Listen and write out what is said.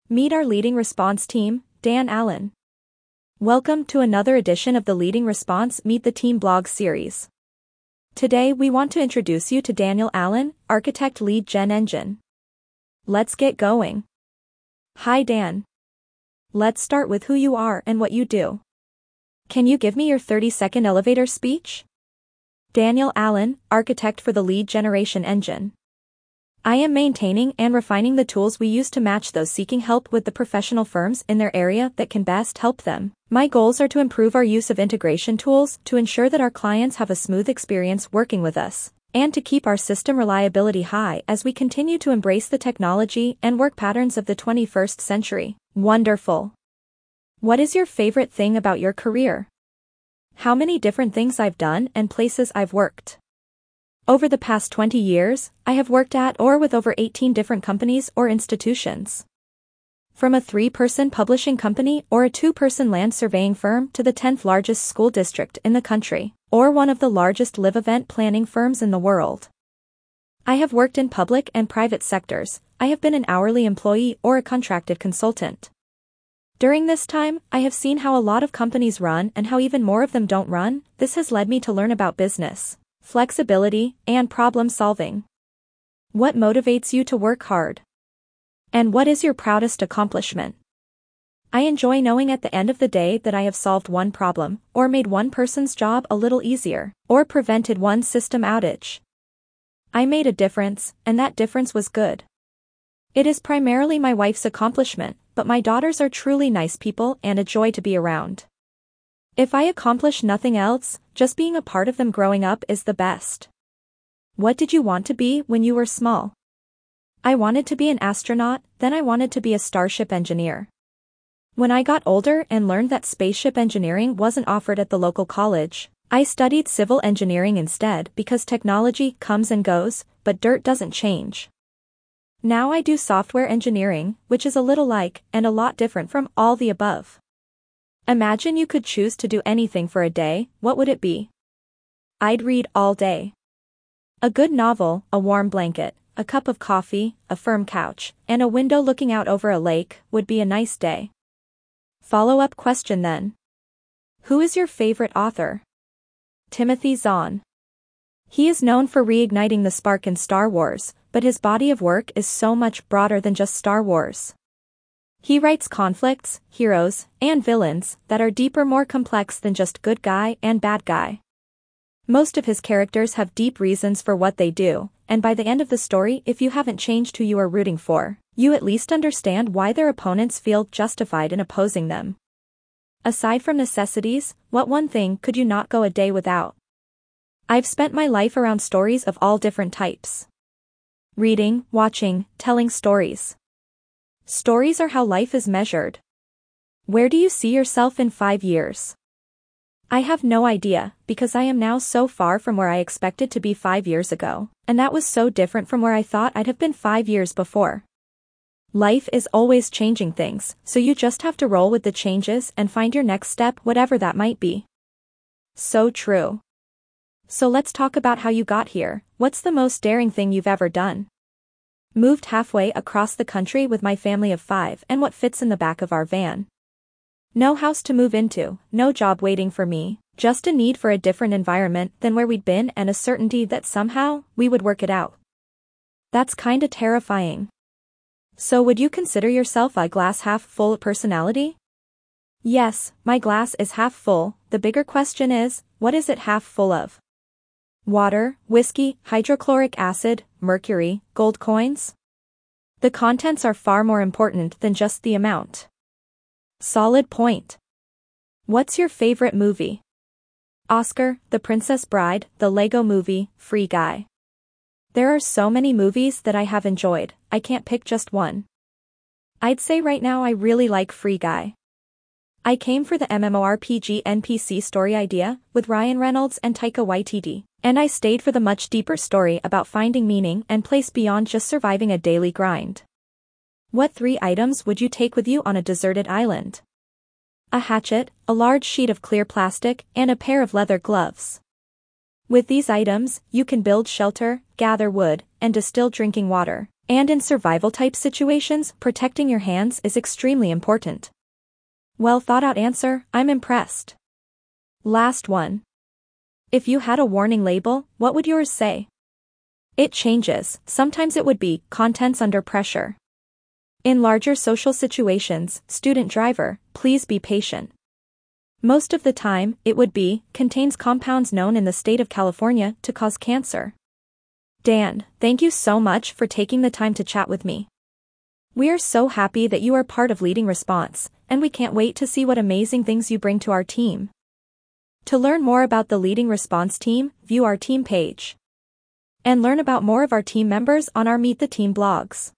Meet our leading response team, Dan Allen. Welcome to another edition of the Leading Response Meet the Team blog series. Today we want to introduce you to Daniel Allen, Architect Lead Gen Engine. Let's get going. Hi Dan. Let's start with who you are and what you do. Can you give me your 30-second elevator speech? Daniel Allen, Architect for the Lead Generation Engine. I am maintaining and refining the tools we use to match those seeking help with the professional firms in their area that can best help them. My goals are to improve our use of integration tools to ensure that our clients have a smooth experience working with us, and to keep our system reliability high as we continue to embrace the technology and work patterns of the 21st century. Wonderful. What is your favorite thing about your career? How many different things I've done and places I've worked? Over the past 20 years, I have worked at or with over 18 different companies or institutions. From a 3-person publishing company or a 2-person land surveying firm to the 10th largest school district in the country, or one of the largest live event planning firms in the world. I have worked in public and private sectors. I have been an hourly employee or a contracted consultant. During this time, I have seen how a lot of companies run and how even more of them don't run. This has led me to learn about business, flexibility, and problem solving. What motivates you to work hard? And what is your proudest accomplishment? I enjoy knowing at the end of the day that I have solved one problem, or made one person's job a little easier, or prevented one system outage. I made a difference, and that difference was good. It is primarily my wife's accomplishment, but my daughters are truly nice people and a joy to be around. If I accomplish nothing else, just being a part of them growing up is the best. What did you want to be when you were small? I wanted to be an astronaut, then I wanted to be a starship engineer. When I got older and learned that spaceship engineering wasn't offered at the local college, I studied civil engineering instead because technology comes and goes, but dirt doesn't change. Now I do software engineering, which is a little like, and a lot different from all the above. Imagine you could choose to do anything for a day, what would it be? I'd read all day. A good novel, a warm blanket, a cup of coffee, a firm couch, and a window looking out over a lake would be a nice day. Follow-up question then. Who is your favorite author? Timothy Zahn. He is known for reigniting the spark in Star Wars, but his body of work is so much broader than just Star Wars. He writes conflicts, heroes, and villains that are deeper, more complex than just good guy and bad guy. Most of his characters have deep reasons for what they do, and by the end of the story, if you haven't changed who you are rooting for, you at least understand why their opponents feel justified in opposing them. Aside from necessities, what one thing could you not go a day without? I've spent my life around stories of all different types. Reading, watching, telling stories. Stories are how life is measured. Where do you see yourself in 5 years? I have no idea, because I am now so far from where I expected to be 5 years ago, and that was so different from where I thought I'd have been 5 years before. Life is always changing things, so you just have to roll with the changes and find your next step, whatever that might be. So true. So let's talk about how you got here. What's the most daring thing you've ever done? Moved halfway across the country with my family of 5 and what fits in the back of our van. No house to move into, no job waiting for me, just a need for a different environment than where we'd been and a certainty that somehow, we would work it out. That's kinda terrifying. So would you consider yourself a glass half full personality? Yes, my glass is half full. The bigger question is, what is it half full of? Water, whiskey, hydrochloric acid, mercury, gold coins? The contents are far more important than just the amount. Solid point. What's your favorite movie? Oscar, The Princess Bride, The Lego Movie, Free Guy. There are so many movies that I have enjoyed, I can't pick just one. I'd say right now I really like Free Guy. I came for the MMORPG NPC story idea, with Ryan Reynolds and Taika Waititi, and I stayed for the much deeper story about finding meaning and place beyond just surviving a daily grind. What 3 items would you take with you on a deserted island? A hatchet, a large sheet of clear plastic, and a pair of leather gloves. With these items, you can build shelter, gather wood, and distill drinking water. And in survival-type situations, protecting your hands is extremely important. Well thought out answer, I'm impressed. Last one. If you had a warning label, what would yours say? It changes, sometimes it would be, contents under pressure. In larger social situations, student driver, please be patient. Most of the time, it would be, contains compounds known in the state of California to cause cancer. Dan, thank you so much for taking the time to chat with me. We are so happy that you are part of Leading Response, and we can't wait to see what amazing things you bring to our team. To learn more about the Leading Response team, view our team page. And learn about more of our team members on our Meet the Team blogs.